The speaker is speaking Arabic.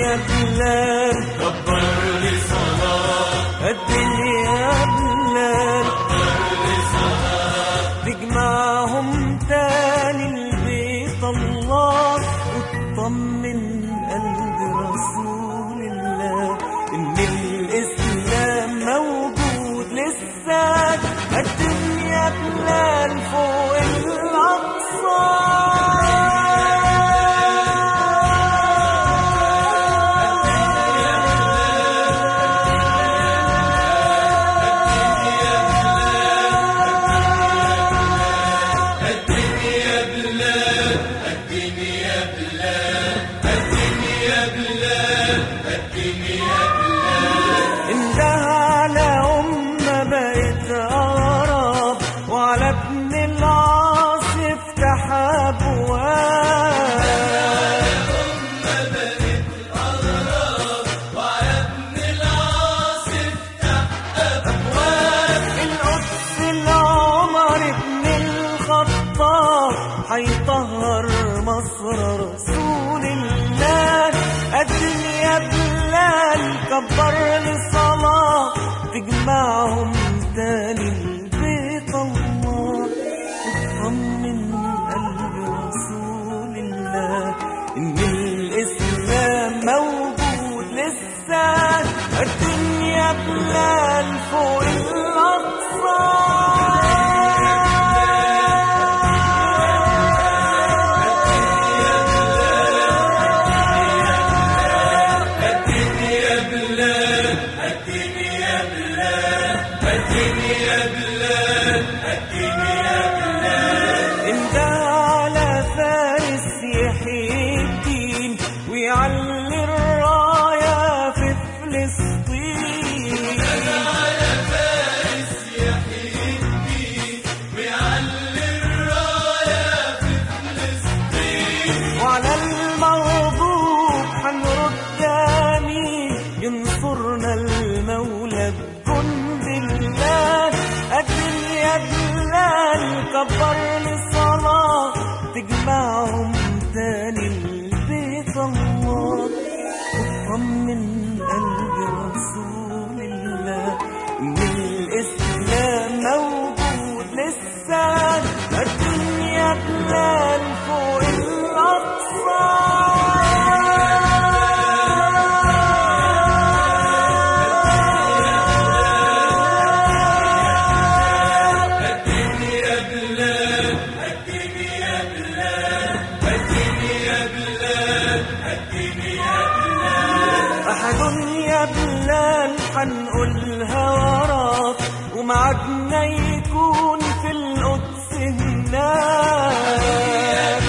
يا بلال كبر لي صلاة، أدني يا بلال كبر لي صلاة، تجمعهم تاني لبيت الله، وتطمن قلب رسول الله إن الإسلام موجود لسه. قدم يا بلال فوق الأقصى. حيطهر مصر رسول الله. قدم يا بلال كبر لي صلاة، تجمعهم تاني لبيت الله، وتطمن قلب رسول الله إن الإسلام موجود لسه. قدم يا بلال فوق الأقصى. ويعلي الراية في فلسطين، على فارس يحيي الدين، ويعلي الراية في فلسطين، وعلى المغضوب حنرد آمين، ينصرنا المولى بجند الله. قدم يا بلال كبر لي صلاة، تجمعهم تاني لبيت الله، وطمن قلب رسول الله إن الإسلام موجود لسه. قدم يا بلال فوق الأقصى. أحد يا بلال حنقولها وراك، ومعدنا يكون في القدس هناك.